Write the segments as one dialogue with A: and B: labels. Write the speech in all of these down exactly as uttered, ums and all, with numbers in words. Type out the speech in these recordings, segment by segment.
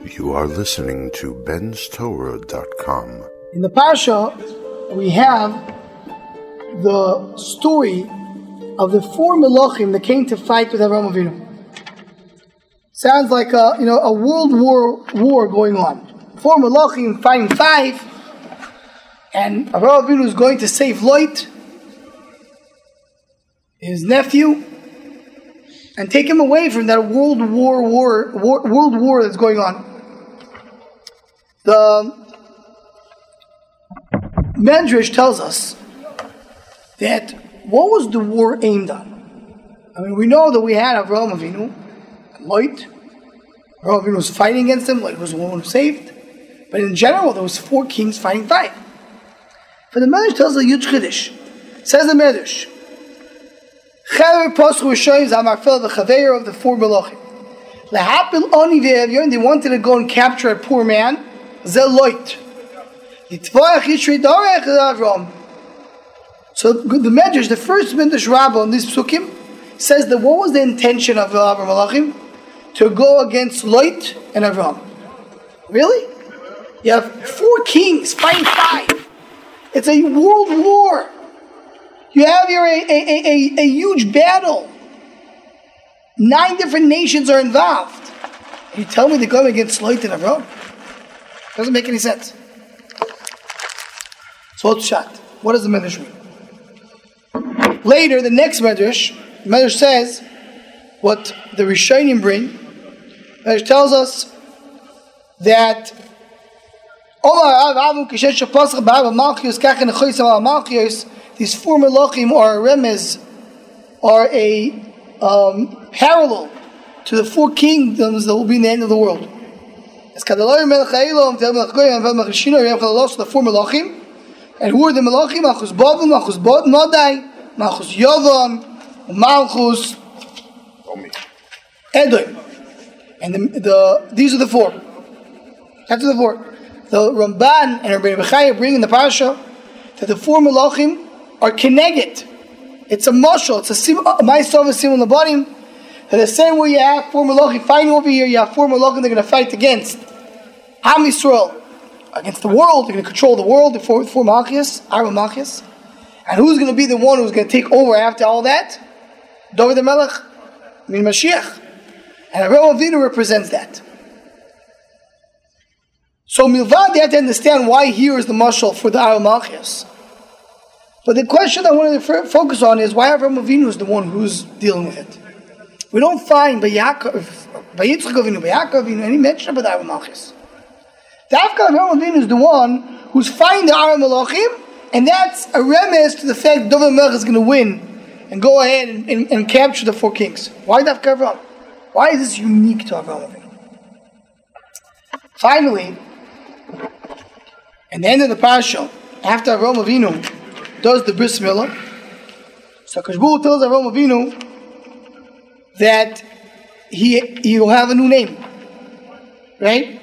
A: You are listening to Ben's Torah dot com.
B: In the Parsha, we have the story of the four Melachim that came to fight with Avraham Avinu. Sounds like a you know a world war war going on. Four Melachim fighting five, and Avraham Avinu is going to save Lot, his nephew, and take him away from that world war war, war world war that's going on. The Medrash tells us that what was the war aimed on? I mean, we know that we had Avraham Avinu, Lot. Avraham Avinu was fighting against him. Lot was the one who saved. But in general, there was four kings fighting five. But the Medrash tells us a huge chiddush. Says the Medrash, Chaver Paschu Rishayim Zamarfel v'Chaver of the four Melachim. Lahapil Oni ve'Evyon. They wanted to go and capture a poor man. Zel Lot. Yitvayach Yishrei Darech Avram. So the Medrash, the first Medrash Rabbah on this psukim, says that what was the intention of Avraham Melachim? To go against Lot and Avram. Really? You have four kings fighting five. It's a world war. You have here a, a, a, a, a huge battle. Nine different nations are involved. You tell me they're going against Lot and Avram? Doesn't make any sense. So what's shot? What does the Medrash mean? Later, the next Medrash, the Medrash says what the Rishonim bring. The Medrash tells us that these four Melachim are a remez, are a um, parallel to the four kingdoms that will be in the end of the world. The four Melachim. And who are the Melachim? Malchus Babel, Malchus Nodai, Malchus Yovan, Malchus Edom. And the, the these are the four. After the four. The Ramban and Rabbi Bechaya bring in the Parsha that the four Melachim are connected. It's a mashal, it's a ma'aseh sim on the bottom. That the same way you have four Melachim fighting over here, you have four Melachim they're going to fight against Am Yisrael, against the world. They're going to control the world, the four, four Malchias, Arba Malchias. And who's going to be the one who's going to take over after all that? David the Melech, I mean Mashiach. And Avraham Avinu represents that. So Milvad, you have to understand why here is the mashal for the Arba Malchias. But the question I wanted to focus on is why Avraham Avinu is the one who's dealing with it. We don't find by Yaakov, by Yitzchak Avinu, by Yaakov Avinu, any mention about the Arba Malchias. The Avka Avraham Avinu is the one who's fighting the Arba Melachim, and that's a remez to the fact that David Melech is going to win and go ahead and, and, and capture the four kings. Why the Avka Avraham? Why is this unique to Avraham Avinu? Finally, at the end of the Parsha, after Avraham Avinu does the Bris Milah, so Akash Baruch Hu tells Avraham Avinu that he he will have a new name, right?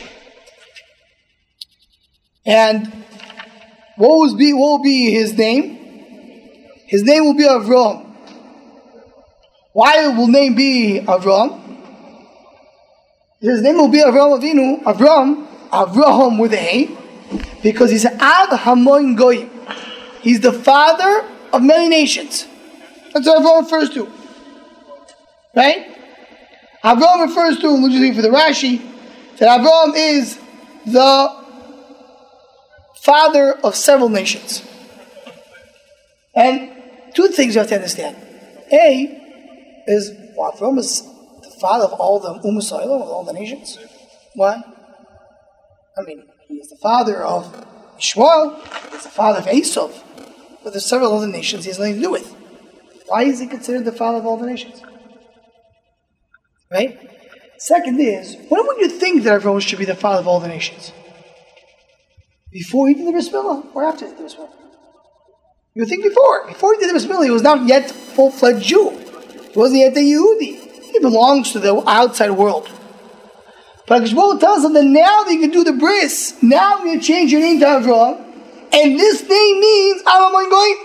B: And what will be what will be his name? His name will be Avraham. Why will name be Avraham? His name will be Avraham Avinu. Avraham, Avraham with a A, because he's Av Hamoin Goyim. He's the father of many nations. That's what Avraham refers to. Right? Avraham refers to, and we'll just read for the Rashi, that Avraham is the father of several nations. And two things you have to understand. A is, well, Avraham is the father of all the Umm Yisrael, of all the nations. Why? I mean, he is the father of Ishmael, he's the father of Esav, but there's several other nations he has nothing to do with. Why is he considered the father of all the nations? Right? Second is, when would you think that Avraham should be the father of all the nations? Before he did the Bris Milah or after he did the Bris Milah? You would think before. Before he did the Bris Milah, he was not yet a full-fledged Jew. He wasn't yet a Yehudi. He belongs to the outside world. But Akash Baruch Hu tells him that now that you can do the Bris, now I'm going to change your name to Avraham, and this name means Avraham Goyim.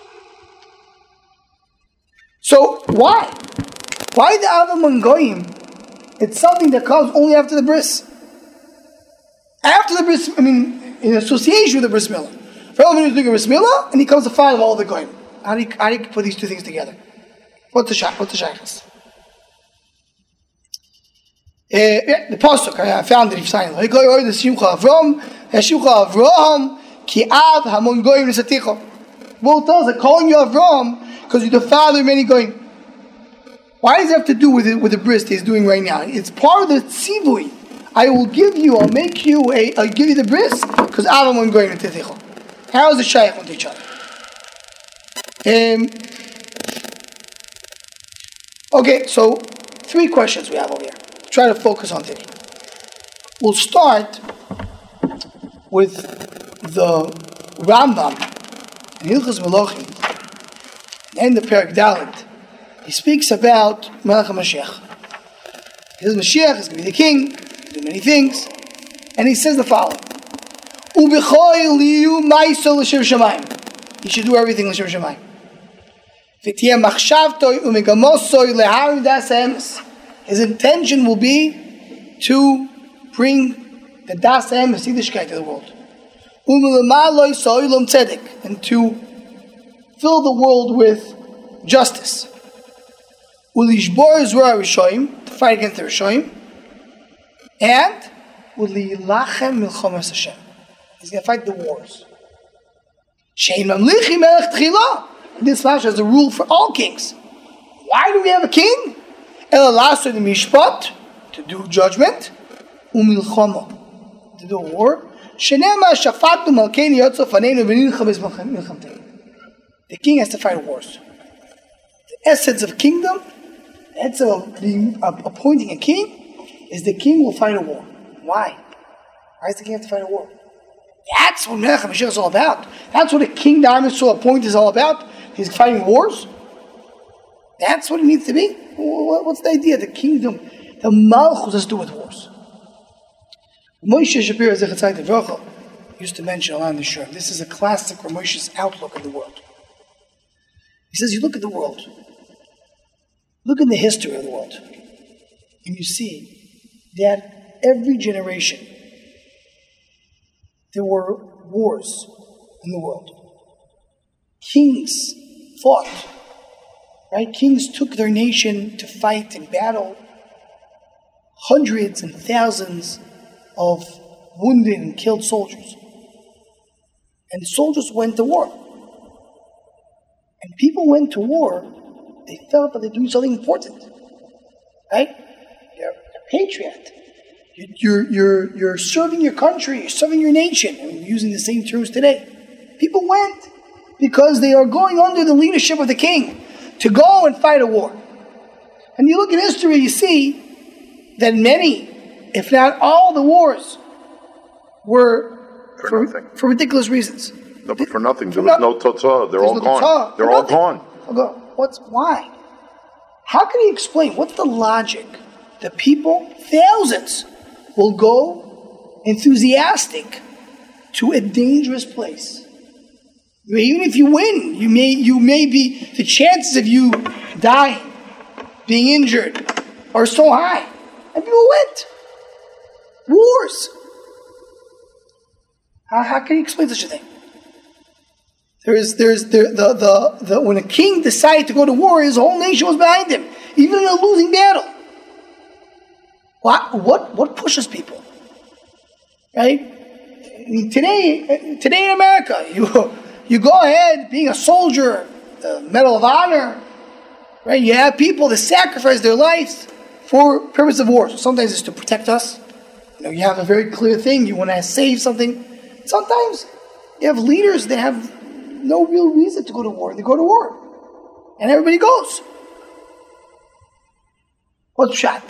B: So why? Why the Avraham Goyim? It's something that comes only after the Bris. After the bris, I mean, in association with the bris milah. Avraham Avinu is doing a bris milah, and he comes to find all the goyim. How do you, how do you put these two things together? What's the shach? What's the shaykhs? Uh, yeah, the pasuk I found it. If sign it, the Shimcha Avraham, Shimcha Avraham, ki av hamon goyim nisaticha. Well, it tells us calling you Avraham because you're the father of many goyim. Why does it have to do with it with the bris that he's doing right now? It's part of the tzivui. I will give you, I'll make you a, I'll give you the bris because av hamon goyim nisaticha. How is the shaykh with each other? Um. Okay, so three questions we have over here. Try to focus on today. We'll start with the Rambam in Hilchos Melachim, and the Perek Dalet. He speaks about Melech HaMashiach. His Mashiach is going to be the king, do many things, and he says the following: U'b'chol liyu ma'aso l'shem shamayim. He should do everything l'shem shamayim. V'tiyeh machshavtoi u'megamosoi leharim das ha'emes. His intention will be to bring the Das Emes, Yiddishkeit, to the world. And to fill the world with justice. To fight against the Rishoyim. And he's going to fight the wars. This Mash has a rule for all kings. Why do we have a king? Mishpat, to do judgment, umilchama, to do war. The king has to fight wars. The essence of kingdom, the essence of being, uh, appointing a king, is the king will fight a war. Why? Why does the king have to fight a war? That's what Melech HaMashiach is all about. That's what a king that I'm so appointed is all about. He's fighting wars. That's what it needs to be. What's the idea? The kingdom, the malchus has to do with wars. Moshe Shapiro Zechatzai Devrocha used to mention a lot in the Shur. This is a classic for Moshe's outlook of the world. He says, you look at the world, look in the history of the world, and you see that every generation there were wars in the world. Kings fought. Right? Kings took their nation to fight in battle. Hundreds and thousands of wounded and killed soldiers. And the soldiers went to war. And people went to war, they felt that they're doing something important. Right? You're a patriot. You're, you're, you're serving your country, you're serving your nation. I mean, we're using the same terms today. People went because they are going under the leadership of the king to go and fight a war. And you look at history, you see that many, if not all the wars, were
C: for,
B: for, for ridiculous reasons.
C: No, but for nothing. There was no totzah. They're all
B: no
C: gone.
B: Totzah.
C: They're all gone.
B: What's why? How can he explain? What's the logic? The people, thousands, will go enthusiastic to a dangerous place. Even if you win, you may you may be the chances of you dying, being injured, are so high. And people went. Wars. How, how can you explain such a thing? There is there's there, the, the the when a king decided to go to war, his whole nation was behind him, even in a losing battle. What what what pushes people? Right? I mean, today today in America, you. You go ahead, being a soldier, the Medal of Honor, right? You have people that sacrifice their lives for purpose of war. So sometimes it's to protect us. You know, you have a very clear thing. You want to save something. Sometimes you have leaders that have no real reason to go to war. They go to war, and everybody goes. What's pshat?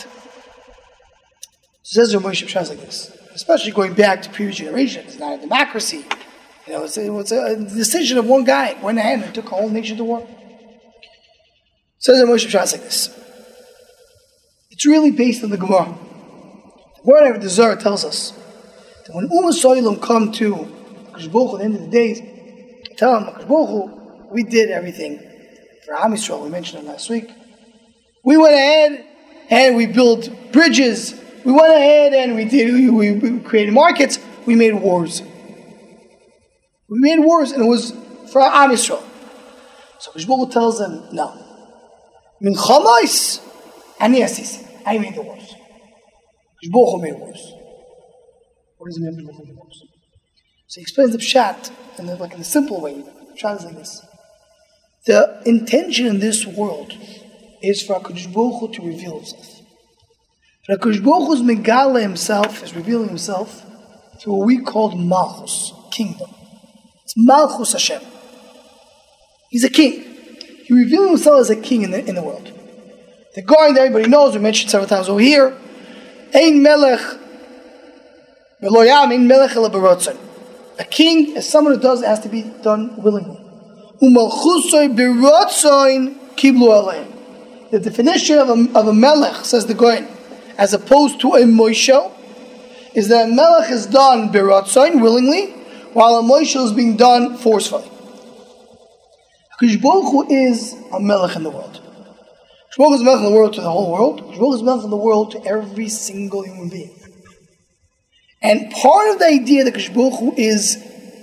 B: Says Moshe Pshat like this, especially going back to previous generations. It's not a democracy. You know, it's a, it's a decision of one guy. Went ahead and took a whole nation to war. Says in Moshe Pshat like this. It's really based on the Gemara. The Gemara of the Zohar tells us that when Ummah Soilim come to HaKadosh Baruch Hu at the end of the days, tell him, HaKadosh Baruch Hu, we did everything for Am Yisrael. We mentioned it last week. We went ahead and we built bridges. we went ahead and we did. We, we created markets. We made wars. We made wars, and it was for Am Yisrael. So Hishbul tells them, no. Min chamais, ani asisi. I made the wars. Hishbul made wars. What does it mean? Hishbul made wars? So he explains the pshat in the, like in a simple way. The pshat is like this: the intention in this world is for HaKadosh Baruch Hu to reveal himself. For HaKadosh Baruch Hu's megala himself is revealing himself through what we call Malchus, kingdom. It's Malchus Hashem. He's a king. He revealed himself as a king in the, in the world. The Goyen, everybody knows, we mentioned several times over here, Ein Melech Veloyam, Ein Melech Ela B'Rotzon. A king is someone who does it has to be done willingly. Umalchusoi B'Rotzon Kiblu Aleim. The definition of a, of a Melech, says the Goyen, as opposed to a Moishel, is that a Melech is done B'Rotzon, willingly, while a Moishel is being done forcefully. HaKadosh Baruch Hu is a Melech in the world. HaKadosh Baruch Hu is a Melech in the world to the whole world. HaKadosh Baruch Hu is a Melech in the world to every single human being. And part of the idea that HaKadosh Baruch Hu is,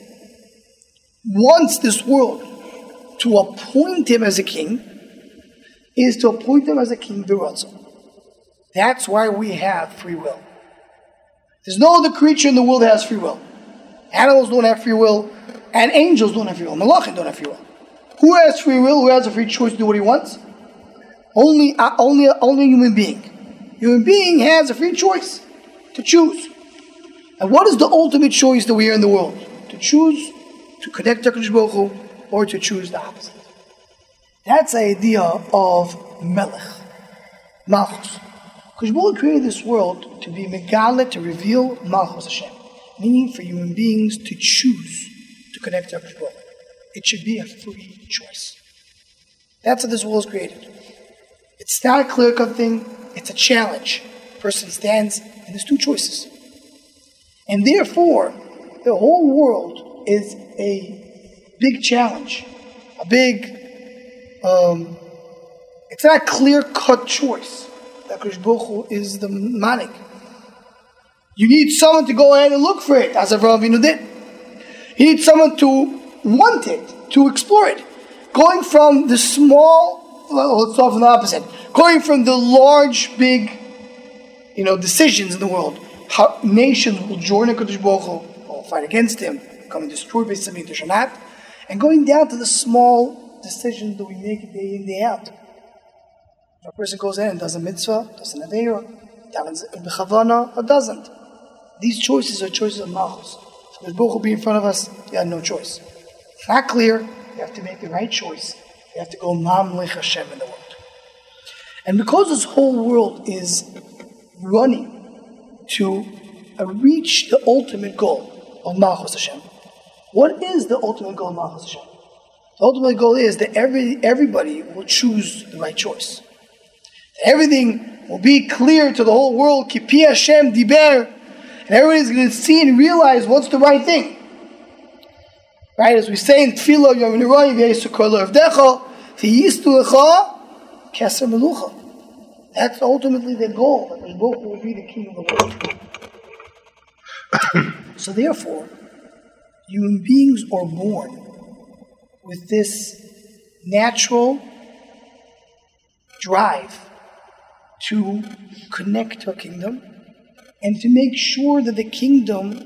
B: wants this world to appoint him as a king, is to appoint him as a king B'Ratzon. That's why we have free will. There's no other creature in the world that has free will. Animals don't have free will, and angels don't have free will. Malachim don't have free will. Who has free will? Who has a free choice to do what he wants? Only, uh, only, only a human being. Human being has a free choice to choose. And what is the ultimate choice that we are in the world? To choose to connect to HaKadosh Baruch Hu, or to choose the opposite. That's the idea of Melech, Malchus. HaKadosh Baruch Hu created this world to be Megala, to reveal Malchus Hashem, meaning for human beings to choose to connect to HaKadosh Baruch Hu. It should be a free choice. That's how this world is created. It's not a clear-cut thing. It's a challenge. A person stands, and there's two choices. And therefore, the whole world is a big challenge. A big, um, it's not a clear-cut choice. That HaKadosh Baruch Hu is the manik. You need someone to go ahead and look for it, as Avraham Avinu did. You need someone to want it, to explore it. Going from the small, well, let's start from the opposite. Going from the large, big, you know, decisions in the world. How nations will join HaKadosh Baruch Hu, or fight against him, come and destroy Beis Hamikdash or not. And going down to the small decisions that we make day in, day out. If a person goes in and does a mitzvah, does an aveira, does a b'chavana, or doesn't. These choices are choices of malchus. So if Baruch will be in front of us, you have no choice. It's not clear, you have to make the right choice. You have to go mamlich Hashem in the world. And because this whole world is running to uh, reach the ultimate goal of Malchus Hashem, what is the ultimate goal of Malchus Hashem? The ultimate goal is that every everybody will choose the right choice. Everything will be clear to the whole world, Ki pi Hashem diber, and everybody's going to see and realize what's the right thing. Right, as we say in Tefillah, Yom Nirayim Yisukor L'Avdecha, V'yistu Lecha Keser Melucha. That's ultimately the goal, that the Baruch will be the king of the world. So therefore, human beings are born with this natural drive to connect to a kingdom and to make sure that the kingdom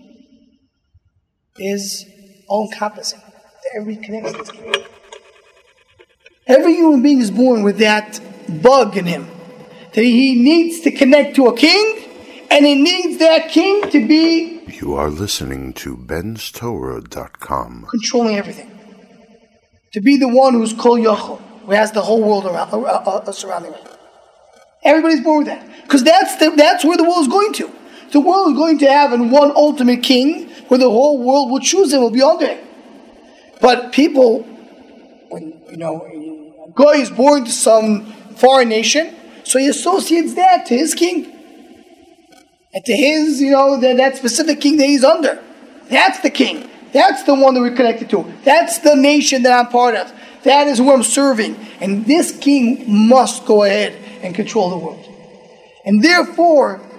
B: is all-encompassing, that everybody connects to this kingdom. Every human being is born with that bug in him, that he needs to connect to a king, and he needs that king to be...
A: You are listening to Ben's Torah dot com.
B: Controlling everything. To be the one who's Kol Yochel, who has the whole world around, uh, uh, surrounding him. Everybody's born with that. Because that's, the, that's where the world is going to. The world is going to have an one ultimate king, where the whole world will choose him, will be under him. But people, when, you know, a guy is born to some foreign nation, so he associates that to his king. And to his, you know, that, that specific king that he's under. That's the king. That's the one that we're connected to. That's the nation that I'm part of. That is who I'm serving. And this king must go ahead and control the world. And therefore,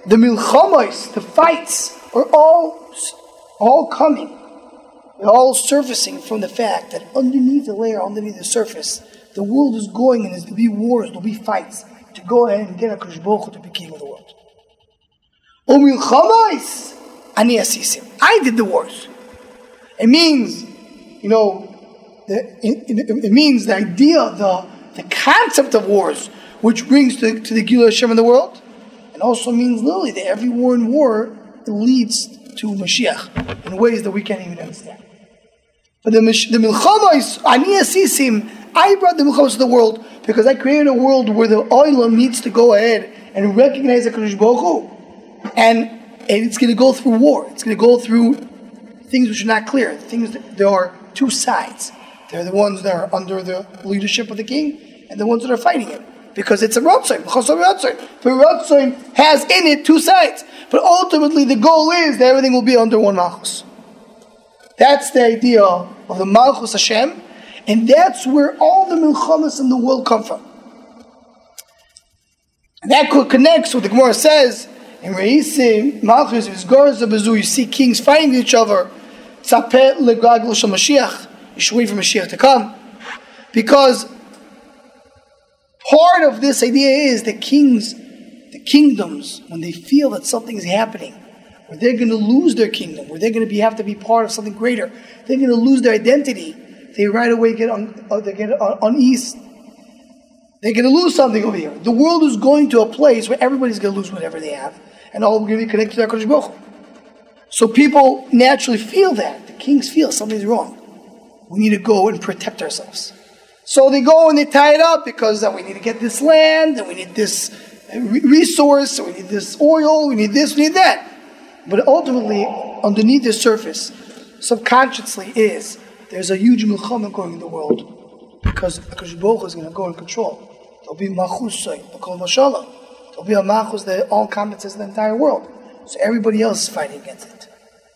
B: the milchamos, the fights, are all, all coming. They're all surfacing from the fact that underneath the layer, underneath the surface, the world is going and there's going to be wars, there'll be fights to go ahead and get HaKadosh Baruch Hu to be king of the world. O milchamos, ani asisim. I did the wars. It means, you know, the, it, it, it means the idea, the, the concept of wars, which brings to, to the Gilui Hashem in the world, and also means literally that every war in war leads to Mashiach in ways that we can't even understand. But the, the milchamos, ani asisim, I brought the milchamos to the world because I created a world where the oilam needs to go ahead and recognize the HaKadosh Baruch Hu. And, and it's going to go through war. It's going to go through things which are not clear. Things that there are two sides. There are the ones that are under the leadership of the king and the ones that are fighting him. Because it's a Ratzain. But Ratzain has in it two sides. But ultimately the goal is that everything will be under one Malchus. That's the idea of the Malchus Hashem. And that's where all the milchamas in the world come from. And that connects what the Gemara says in Reisim, Malchus, Vizgarza Bezu, you see kings fighting with each other. Tzapet legaglo shel Mashiach. You should wait for Mashiach to come. Because part of this idea is that kings, the kingdoms, when they feel that something is happening, where they're going to lose their kingdom, where they're going to be have to be part of something greater, they're going to lose their identity, they right away get un, uh, they get un, uneasy. They're going to lose something over here. The world is going to a place where everybody's going to lose whatever they have, and all going to be connected to HaKadosh Baruch Hu. So people naturally feel that. The kings feel something's wrong. We need to go and protect ourselves. So they go and they tie it up because uh, we need to get this land, and we need this resource, and we need this oil, we need this, we need that. But ultimately, underneath the surface, subconsciously is, there's a huge milchama going in the world because HaKadosh Baruch Hu is going to go and control. There'll be machusay, b'kol mashallah. There'll be a machus that all encompasses the entire world. So everybody else is fighting against it.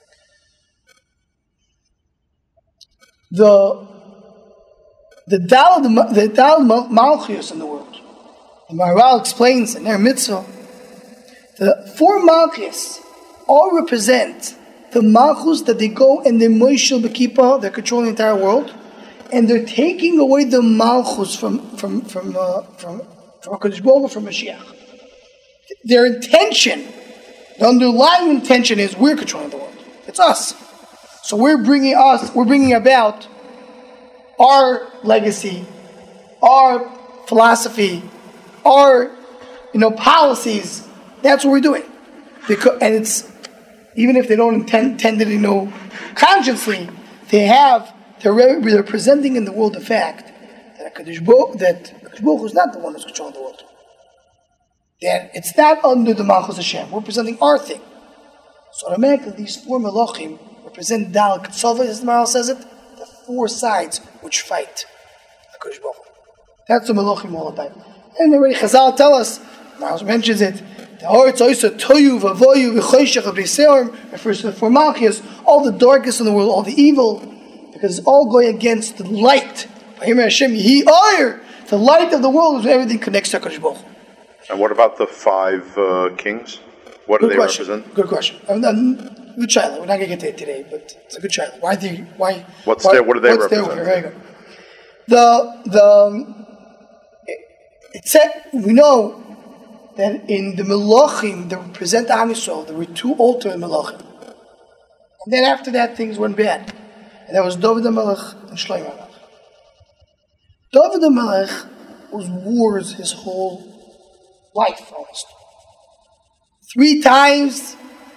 B: The the Dal the Dal Malchus in the world. The Maharal explains in their mitzvah, the four Malchus all represent the Malchus that they go and they moishel b'kippah, they're controlling the entire world, and they're taking away the Malchus from from from uh, from from HaKadosh Baruch Hu, from Mashiach. Their intention, the underlying intention is we're controlling the world. It's us. So we're bringing us, we're bringing about our legacy, our philosophy, our you know policies. That's what we're doing. Because, and it's even if they don't intend, intend it, you know, consciously, they have they're, they're presenting in the world the fact that HaKadosh Baruch, that HaKadosh Baruch Hu is not the one who's controlling the world. That it's not under the Malchus Hashem. We're presenting our thing. So automatically, these four Melachim represent Dal Ketzava, as the Maharal says it, the four sides which fight HaKadosh Baruch Hu. That's the Melachim all about. And already Chazal tell us, Maharal mentions it, the Haaretz Oisa Toyu Vavoyu V'choshech V'Seorim refers to the four Malchus, all the darkness in the world, all the evil, because it's all going against the light. Hashem Yehi Oyer, the light of the world is where everything connects to HaKadosh Baruch Hu.
C: And what about the five uh, kings? What
B: good
C: do they
B: question.
C: represent?
B: Good question. I mean, um, good child. We're not going to get to it today, but it's a good child. Why do you, why?
C: What's
B: why,
C: their, what do they
B: what's
C: represent?
B: Their, very good. The the um, it, it said we know that in the Melachim that represent Am Yisrael, there were two ultimate Melachim, and then after that things went bad, and that was David HaMelech and Shlomo HaMelech. David HaMelech was wars his whole life almost. Three times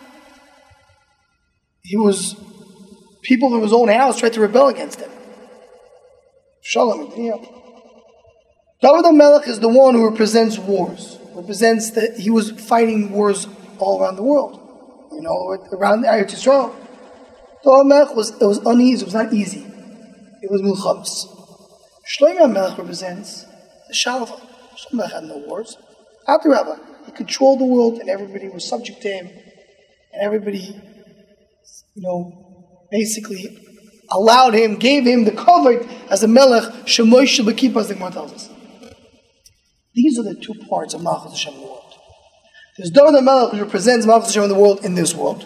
B: he was, people in his own house tried to rebel against him. Shalom, you know. David HaMelech is the one who represents wars. Represents that he was fighting wars all around the world. You know, around Eretz Yisrael. David HaMelech was, it was uneasy, it was not easy. It was milchamos. Shlomo HaMelech represents the Shalva. Shlomo HaMelech had no wars. After Rabbi, he controlled the world and everybody was subject to him. And everybody, you know, basically allowed him, gave him the covet as a melech, shemoy shel b'kippah, as the Gemara tells us. These are the two parts of Malchus Hashem in the world. There's David HaMelech, which represents Malchus Hashem in the world, in this world.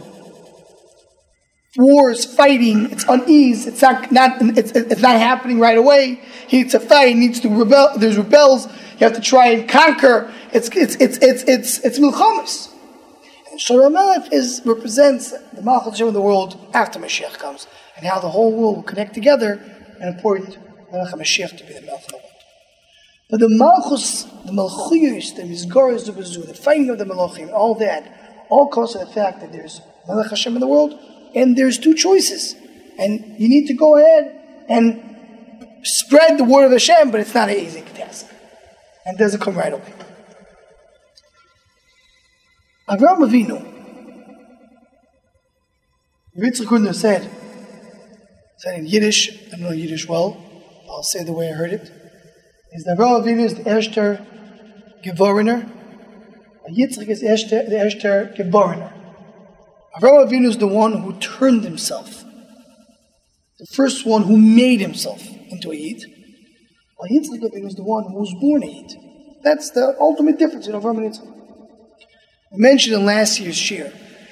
B: Wars, fighting, it's unease, it's not, not it's, it's not happening right away. He needs to fight, he needs to rebel, there's rebels, you have to try and conquer. It's it's it's it's it's it's milchamas. And Shlomo HaMelech is represents the Malchus Hashem of the world after Mashiach comes, and how the whole world will connect together, and important Melech HaMashiach to be the Melech of the world. But the Malchus, the Malchuyos, the Mizgoros, the Bezu, the fighting of the Malachim, all that, all comes to the fact that there's Melech Hashem in the world, and there's two choices, and you need to go ahead and spread the word of Hashem, but it's not an easy task, and it doesn't come right away. Avraham Avinu, Yitzchak Gundner said, said in Yiddish, I don't know Yiddish well, I'll say the way I heard it, is that Avraham Avinu is the Erster Gevoriner, Yitzchak is the Erster, the Erster Gevoriner. Avraham Avinu is the one who turned himself, the first one who made himself into a Yid, while Yitzchak Avinu is the one who was born a Yid. That's the ultimate difference in Avraham and Yitzchak. We mentioned in last year's shir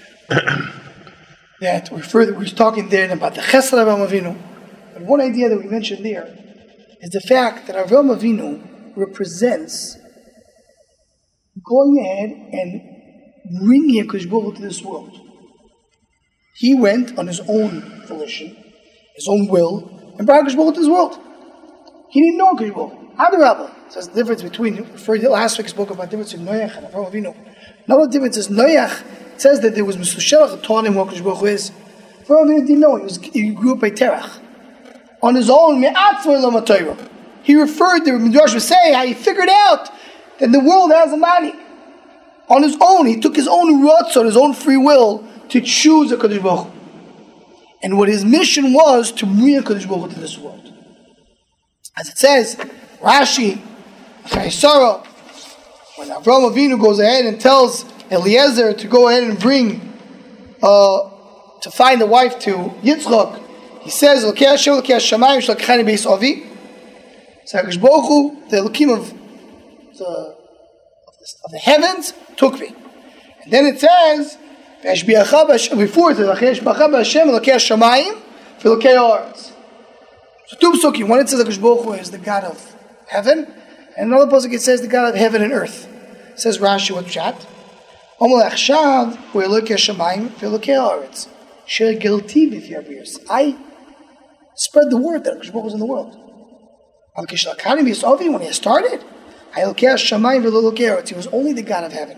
B: that we further we were talking there about the Chesed of Avraham Avinu. But one idea that we mentioned there is the fact that Avraham Avinu represents going ahead and bringing HaKadosh Baruch Hu to this world. He went on his own volition, his own will, and brought HaKadosh Baruch Hu to this world. He didn't know HaKadosh Baruch Hu. Adarabah. So that's the difference between, for last week I spoke about the difference between Noach and Avraham Avinu. Another difference is Noach, it says that there was Mesushelach who taught him what HaKadosh Baruch Hu is. Avraham Avinu didn't know. He, was, he grew up by Terach. On his own, he referred, the Midrash was saying, how he figured out that the world has a mani. On his own, he took his own ratzon, his own free will, to choose a HaKadosh Baruch Hu. And what his mission was, to bring HaKadosh Baruch Hu to this world. As it says, Rashi, Chaisara, when Avraham Avinu goes ahead and tells Eliezer to go ahead and bring, uh, to find a wife to Yitzchak, he says, Elokei Hashem, Elokei Hashamayim, Shalakechani Beis Avi. So HaKadosh Baruch Hu, the Elokim of the, of the of the heavens, took me. And then it says, before it says, Hashem, Elokei Hashamayim, Elokei Haaretz. So two psukim. One it says HaKadosh Baruch Hu is the God of heaven, and another pasuk it says the God of heaven and earth. It says Rashi what pshat? Omer Achshav hu Elokei Hashamayim v'Elokei Haaretz. Sher Gilti b'Fiyabirs. I spread the word that HaKadosh Baruch Hu was in the world. When he started, he was only the God of heaven.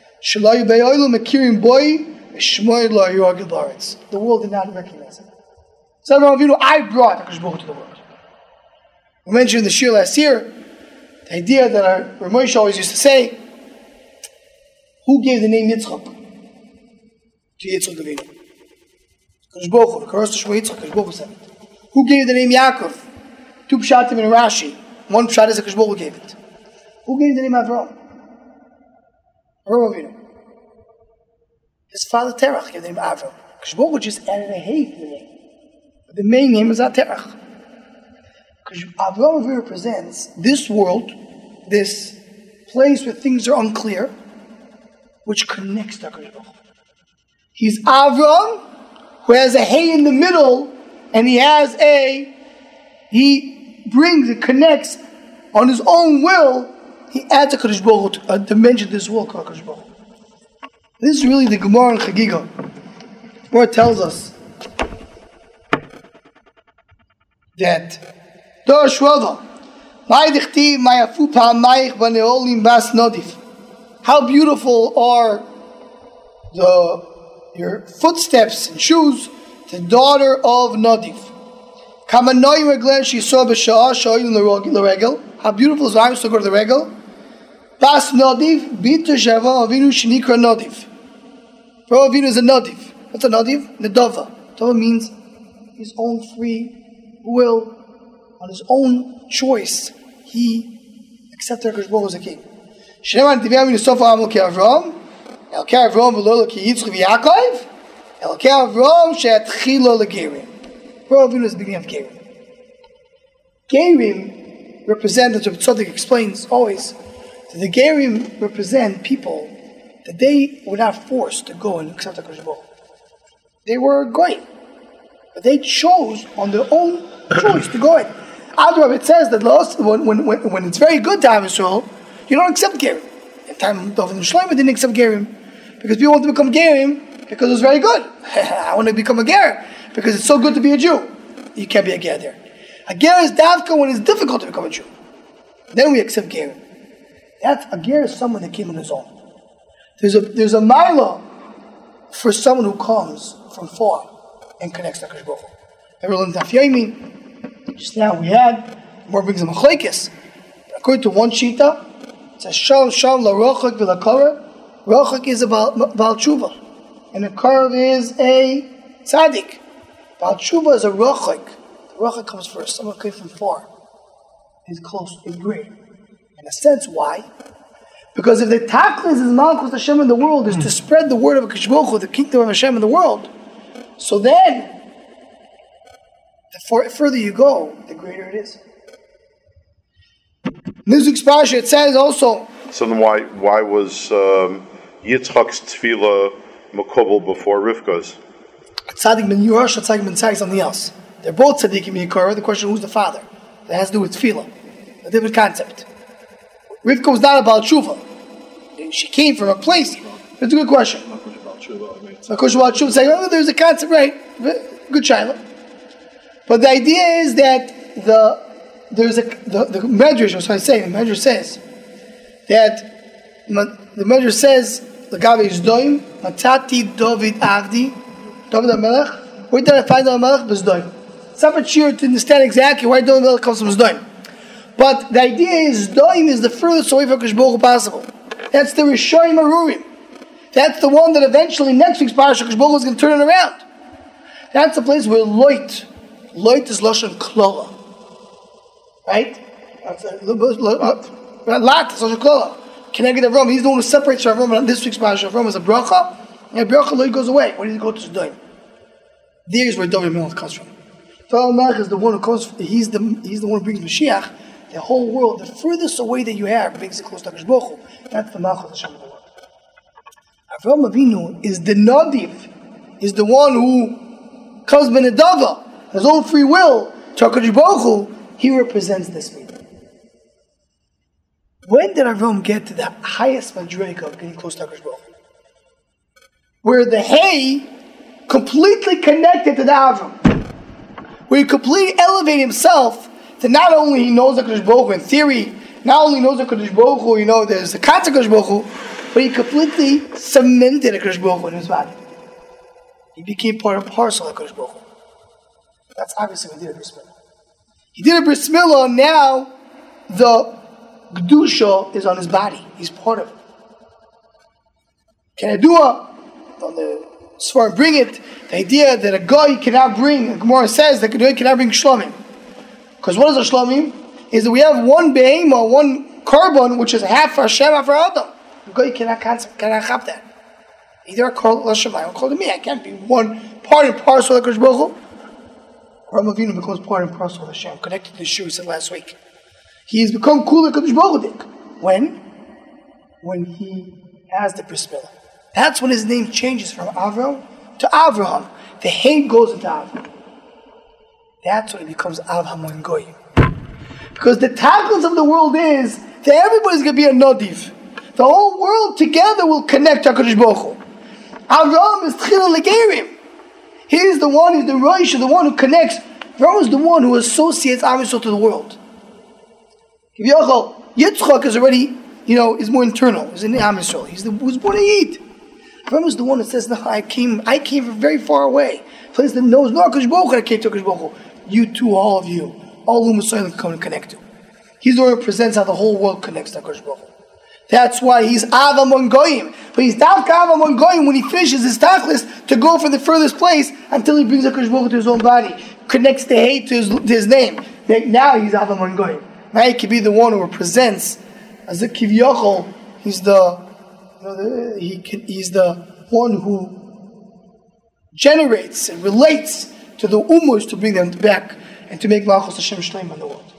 B: The world did not recognize him. So I brought HaKadosh Baruch Hu to the world. We mentioned in the shir last year the idea that our Rav Moshe always used to say, who gave the name Yitzchak to Yitzchak Avinu? HaKadosh Baruch Hu, HaKadosh Baruch Hu said it. Who gave the name Yaakov? Two pshatim in Rashi. One pshat is HaKadosh Baruch Hu gave it. Who gave the name Avraham? Avraham Avinu. His father Terach gave the name Avraham. HaKadosh Baruch Hu just added a hey to the name. But the main name is not Terach. Because Avraham Avinu represents this world, this place where things are unclear, which connects to HaKadosh Baruch Hu. He's Avraham, who has a hey in the middle, and he has a, he brings, it connects on his own will, he adds a HaKadosh Baruch Hu, a dimension to this world called HaKadosh Baruch Hu. This is really the Gemara in Chagiga. Where it tells us that how beautiful are the your footsteps and shoes, the daughter of Nadiv. How beautiful is arms to go to the regel. Bas Nadiv, Bita Shava Avinu Shinikra Nadiv. Avraham Avinu is a Nadiv. What's a Nadiv? Nedava. Nedava means his own free will, on his own choice. He accepted HaKadosh Baruch Hu as a king. Shneimar Nedivi Avinu Sofa Elokei Avraham, Elokei Avraham v'lo Elokei Yitzchak v'Yaakov, Elokei Avraham she'atchilo leGerim. Avraham Avinu is the beginning of Gerim. Gerim represent, as Tzaddik explains always, that the Gerim represent people that they were not forced to go and accept HaKadosh Baruch Hu. They were going. But they chose on their own choice to go in. Adrab, it says that when, when, when, when it's very good to have Israel, you don't accept Gerim. In time of David and Shlomo didn't accept Gerim. Because people want to become Gerim because it was very good. I want to become a Ger because it's so good to be a Jew. You can't be a Ger there. A Ger is Davka when it's difficult to become a Jew. Then we accept Gerim. That's, a Ger is someone that came on his own. There's a there's a Mila for someone who comes from far and connects to HaKadosh Baruch Hu. Ever learned Daf Yomi? Just now we had, more brings a machlekes. According to one shita, it says Shalom Shalom la Rochak v'la Rochak is a Baal Tshuva, and a Karev is a Tzaddik. Baal Tshuva is a Rochak. The Rochak comes first. Someone came from far. He's close, he's great. In a sense, why? Because if the Tachlis is Malchus Hashem in the world, is to spread the word of HaKadosh Baruch Hu, the kingdom of Hashem in the world, so then, the for, further you go, the greater it is. In this week's parasha, it says also.
C: So then, why why was um, Yitzchak's tefillah makobel before Rivka's?
B: Tzaddik ben Yerush, Tzaddik ben Tzaddik, something else. They're both tzaddikim yikara. The question: who's the father? That has to do with tefillah, a different concept. Rivka was not about tshuva. She came from a place. It's a good question. Makush about tshuva, saying, oh, there's a concept, right? Good child. But the idea is that the there's a the, the Medrash, what I say, the Medrash says that the Medrash says the Gabi is doim matati David Avdi David HaMelech. Where did I find David HaMelech? B'Zdoim. It's not much sure to understand exactly why David HaMelech comes from Zdoim. But the idea is Zdoim is the furthest away from HaKadosh Baruch Hu possible. That's the Rishoyim Arurim. That's the one that eventually next week's parasha HaKadosh Baruch Hu is going to turn it around. That's the place where Loit Loit is Lashon Klola. Right? Lot is Lashon Klola. Connected to Avram. He's the one who separates from Avram. And this week's parasha Avram is a bracha. And bracha Loit goes away. Where does he go to Zdoim? There's where David HaMelech comes from. David HaMelech is the one who comes from, he's the he's the one who brings Mashiach. The whole world, the furthest away that you have, brings it close to HaKadosh Baruch Hu. That's the Malchus Hashem of the world. Avraham Avinu is the Nadiv, is the one who comes Benedava, his own free will, to HaKadosh Baruch Hu. He represents this meaning. When did Avraham get to the highest madrega of getting close to HaKadosh Baruch Hu? Where the Hay completely connected to the Avram. Where he completely elevated himself to not only he knows HaKadosh Baruch Hu in theory, not only knows HaKadosh Baruch Hu, you know, there's the concept of HaKadosh Baruch Hu, but he completely cemented HaKadosh Baruch Hu in his body. He became part and parcel of HaKadosh Baruch Hu. That's obviously what he did a bris milah. He did a bris milah, and now the Kedusha is on his body. He's part of it. Can I do a, on the Sfarim bring it, the idea that a guy cannot bring, the Gemara says that a guy cannot bring shlomim. Because what is a shlomim? Is that we have one behema, one carbon, which is half for Hashem, half for Adam. A guy cannot, cannot have that. Either I call it Lashamayim or call it me. I can't be one part and parcel of HaKadosh Baruch Hu. Avraham Avinu becomes part and parcel of Hashem, connected to the shir we said last week. He has become cooler HaKadosh Baruch Hu. When? When he has the bris milah. That's when his name changes from Avram to Avraham. The Hay goes into Avram. That's when he becomes Avraham Goyim. Because the tackles of the world is that everybody's going to be a Nadiv. The whole world together will connect to HaKadosh Baruch Hu. Avraham is Tchila Legerim. He is the one, he's the Rosh, the one who connects. Avraham is the one who associates Am Yisrael to the world. Yitzchak is already, you know, is more internal. He's in Am Yisrael. He's the who's born to eat. Avraham is the one that says, no, I came I came from very far away. A place that knows no HaKadosh Baruch Hu, I came to HaKadosh Baruch Hu. You too, all of you. All whom Messiah can come and connect to. He's the one who represents how the whole world connects to HaKadosh Baruch Hu. That's why he's Av Amon Goyim. But he's Davka Av Amon Goyim when he finishes his tachlis to go from the furthest place until he brings HaKadosh Baruch Hu to his own body. Connects the hate to his, to his name. Now he's Av Amon Goyim. Now he can be the one who represents as the Kivyachol. He's the, you know, the he can, he's the one who generates and relates to the Ummos to bring them back and to make Malchus Hashem Shleim in the world.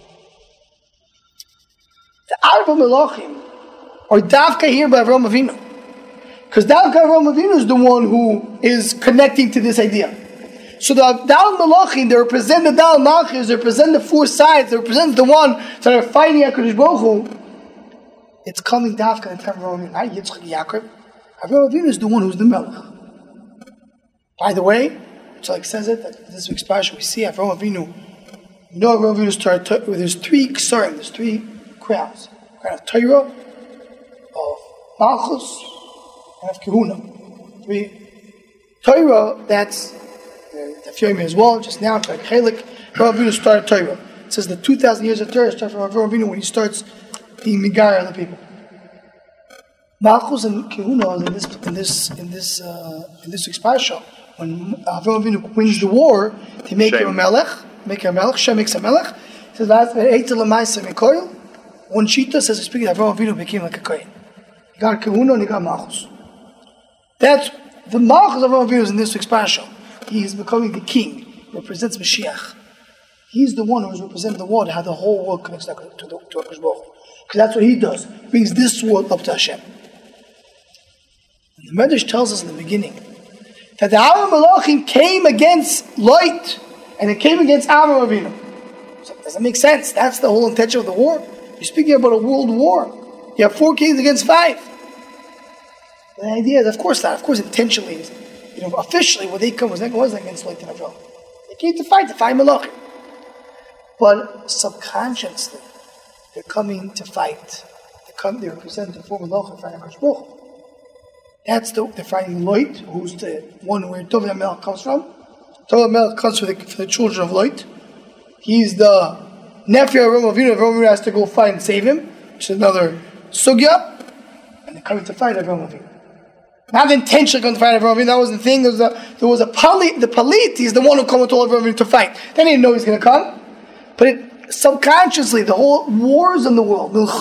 B: The Arba Melachim, or Davka here by Avraham Avinu, Because Dal Avraham Avinu is the one who is connecting to this idea. So the Dal Malachim, they represent the Dal Malachim, they represent the four sides, they represent the one that are fighting HaKadosh Baruch Hu. It's coming Dafka in the time of Avraham Avinu, not Yitzchak Yaakov. Avraham Avinu is the one who's the Melech. By the way, so like says it, that this week's parasha we see Avraham Avinu. You know Avraham Avinu started, there's three ksarim, there's three crowns. Crown of Torah, of Malchus, and of Kehuna. Three. Torah, that's the Fiyomim as well, just now, like Chelik. Avraham Avinu started Torah. It says the two thousand years of Torah start from Avraham Avinu when he starts being Migar on the people. Malchus and Kehuna in this in this in this uh, in this week's parasha. When Avraham Avinu wins the war, they make him a melech, make him a melech. Shem makes a melech. It says last eitel l'maisa mikoil. One shita says speaking Avraham Avinu became like a kohen. He got Kehuna and he got Malchus. That's the Malchus of Avraham Avinu is in this week's parasha. He is becoming the king. He represents Mashiach. He's the one who is representing the world, how the whole world connects to the to HaKadosh Baruch Hu. Because that's what he does. He brings this world up to Hashem. And the Medrash tells us in the beginning that the Avraham Malachim came against light, and it came against Avraham Avinu. So does that make sense? That's the whole intention of the war. You're speaking about a world war. You have four kings against five. The idea is, of course not. Of course, intentionally, you know, officially, what they come was wasn't against light and Avraham. They came to fight, to fight Malachim. But subconsciously, they're coming to fight. They come. They represent the four Malachim fighting HaKadosh Baruch Hu. That's the they're fighting Lot, who's the one where David HaMelech comes from. David HaMelech comes for the, for the children of Lot. He's the nephew of Avraham Avinu. Avraham Avinu has to go fight and save him, which is another sugya. And they're coming to fight Avraham Avinu. Not intentionally going to fight Avraham Avinu. That was the thing. There was a, there was a palit. The palit, he's the one who came to Avraham Avinu to fight. They didn't know he's going to come. But it, subconsciously, the whole wars in the world. Why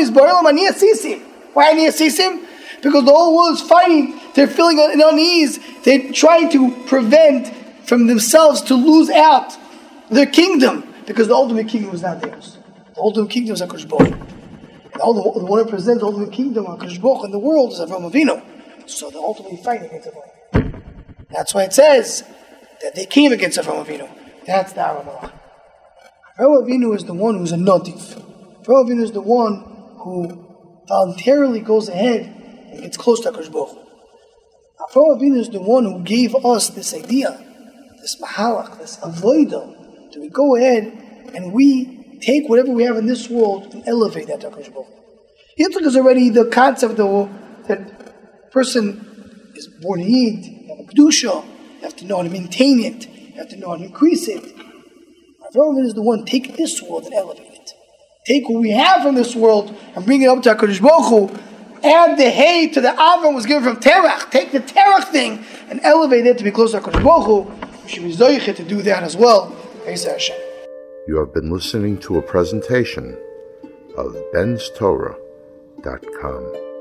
B: Ani Asisim? Because the whole world is fighting. They're feeling unease. They're trying to prevent from themselves to lose out their kingdom. Because the ultimate kingdom is not theirs. The ultimate kingdom is HaKadosh Baruch Hu. The one who represents the ultimate kingdom of HaKadosh Baruch Hu in the world is Avraham Avinu. So they're ultimately fighting against Avraham. That's why it says that they came against Avraham Avinu. That's the Avraham. Avraham Avinu is the one who's a Nodif. Avraham Avinu is the one who voluntarily goes ahead and gets close to HaKadosh Baruch Hu. Avraham Avinu is the one who gave us this idea, this mahalach, this avodah, that we go ahead and we take whatever we have in this world and elevate that to HaKadosh Baruch Hu. Yitzchak is already the concept of that person is born in Yid, you have a Kedusha, you have to know how to maintain it, you have to know how to increase it. Avraham Avinu is the one, take this world and elevate it. Take what we have from this world and bring it up to HaKadosh Baruch Hu. Add the hay to the Avram was given from Terach. Take the Terach thing and elevate it to be close to HaKadosh Baruch Hu. We should be zoyich to do that as well. Hashem.
A: You have been listening to a presentation of Ben's Torah dot com.